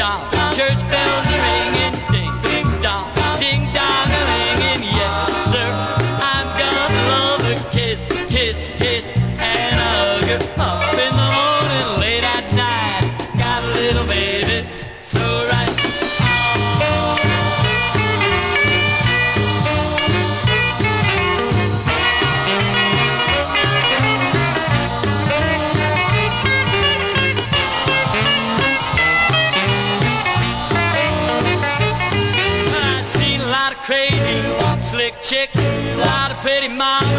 dong, church bells are ringing, ding, ding dong a ringing, yes sir. I'm gonna love her, kiss, kiss, kiss, and hug her up in the morning, late at night. Got a little baby, so right. I've seen a lot of crazy, slick chicks, a lot of pretty moms.